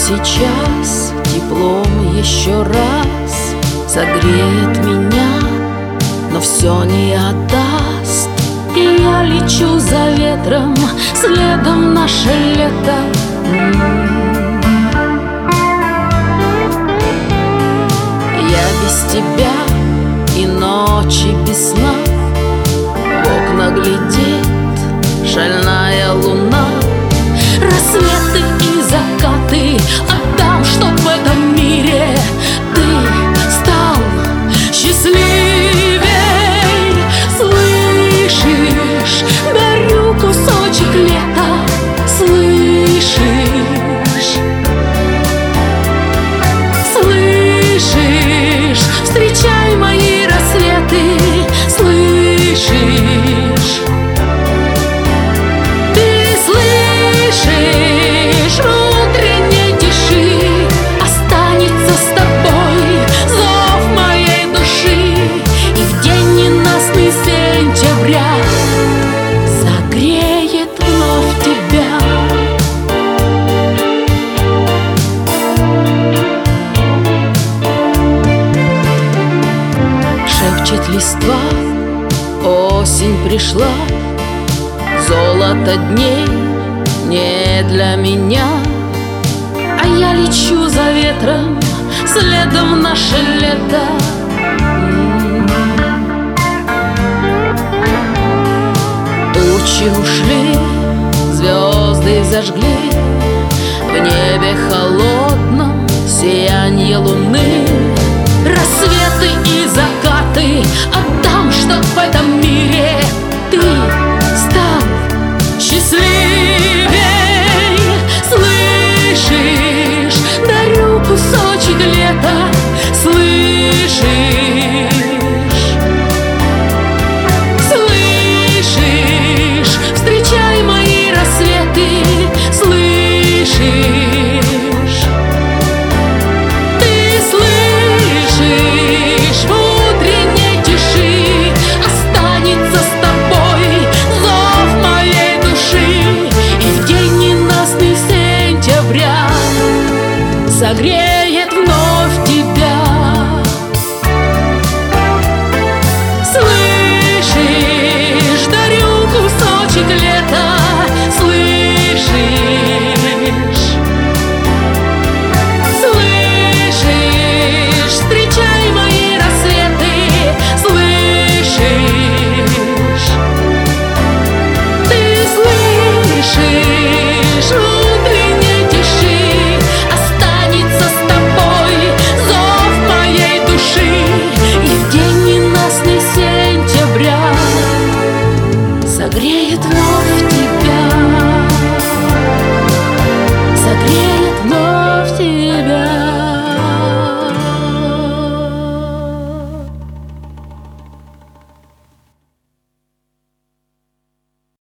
сейчас теплом еще раз согреет меня, но все не отдаст. И я лечу за ветром, следом наше лето. Я без тебя и ночи без сна, в окна глядит шальная луна. Рассветы и закаты отдам, чтоб в этом мире ты стал счастливей. Слышишь, дарю кусочек лета, слышишь? Слышишь, встречай мои рассветы, слышишь? Согреет вновь тебя. Шепчет листва, осень пришла, золото дней не для меня. А я лечу за ветром, следом наше лето. Тучи ушли, звезды зажгли, в небе холодном сиянье луны. Рассветы и закаты отдам, чтоб в этом мире